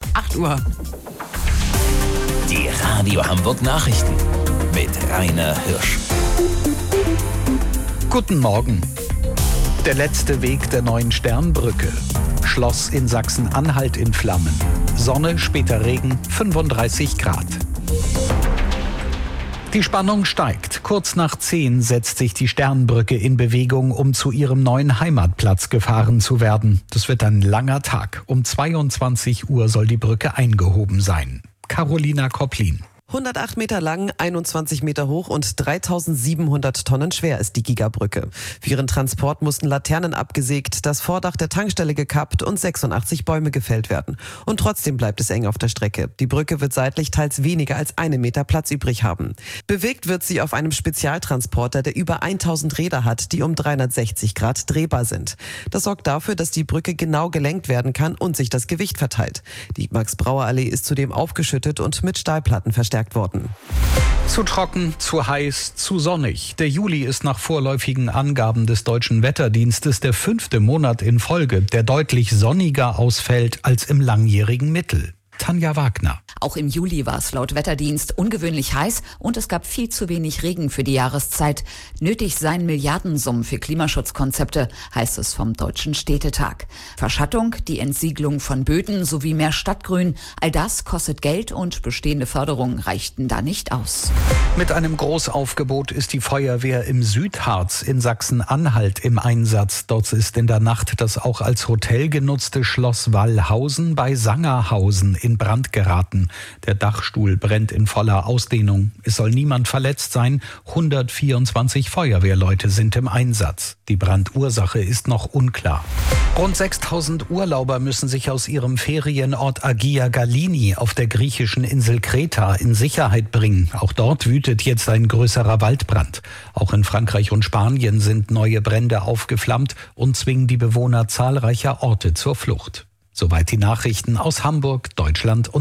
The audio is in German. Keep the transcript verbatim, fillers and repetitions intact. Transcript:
acht Uhr. Die Radio Hamburg Nachrichten mit Rainer Hirsch. Guten Morgen. Der letzte Weg der neuen Sternbrücke. Schloss in Sachsen-Anhalt in Flammen. Sonne, später Regen, fünfunddreißig Grad. Die Spannung steigt. Kurz nach zehn setzt sich die Sternbrücke in Bewegung, um zu ihrem neuen Heimatplatz gefahren zu werden. Das wird ein langer Tag. Um zweiundzwanzig Uhr soll die Brücke eingehoben sein. Carolina Kopplin. hundertacht Meter lang, einundzwanzig Meter hoch und dreitausendsiebenhundert Tonnen schwer ist die Gigabrücke. Für ihren Transport mussten Laternen abgesägt, das Vordach der Tankstelle gekappt und sechsundachtzig Bäume gefällt werden. Und trotzdem bleibt es eng auf der Strecke. Die Brücke wird seitlich teils weniger als einen Meter Platz übrig haben. Bewegt wird sie auf einem Spezialtransporter, der über tausend Räder hat, die um dreihundertsechzig Grad drehbar sind. Das sorgt dafür, dass die Brücke genau gelenkt werden kann und sich das Gewicht verteilt. Die Max-Brauer-Allee ist zudem aufgeschüttet und mit Stahlplatten verstärkt worden. Zu trocken, zu heiß, zu sonnig. Der Juli ist nach vorläufigen Angaben des Deutschen Wetterdienstes der fünfte Monat in Folge, der deutlich sonniger ausfällt als im langjährigen Mittel. Tanja Wagner. Auch im Juli war es laut Wetterdienst ungewöhnlich heiß und es gab viel zu wenig Regen für die Jahreszeit. Nötig seien Milliardensummen für Klimaschutzkonzepte, heißt es vom Deutschen Städtetag. Verschattung, die Entsiegelung von Böden sowie mehr Stadtgrün, all das kostet Geld und bestehende Förderungen reichten da nicht aus. Mit einem Großaufgebot ist die Feuerwehr im Südharz in Sachsen-Anhalt im Einsatz. Dort ist in der Nacht das auch als Hotel genutzte Schloss Wallhausen bei Sangerhausen in Brand geraten. Der Dachstuhl brennt in voller Ausdehnung. Es soll niemand verletzt sein. hundertvierundzwanzig Feuerwehrleute sind im Einsatz. Die Brandursache ist noch unklar. Rund sechstausend Urlauber müssen sich aus ihrem Ferienort Agia Galini auf der griechischen Insel Kreta in Sicherheit bringen. Auch dort wütet jetzt ein größerer Waldbrand. Auch in Frankreich und Spanien sind neue Brände aufgeflammt und zwingen die Bewohner zahlreicher Orte zur Flucht. Soweit die Nachrichten aus Hamburg, Deutschland und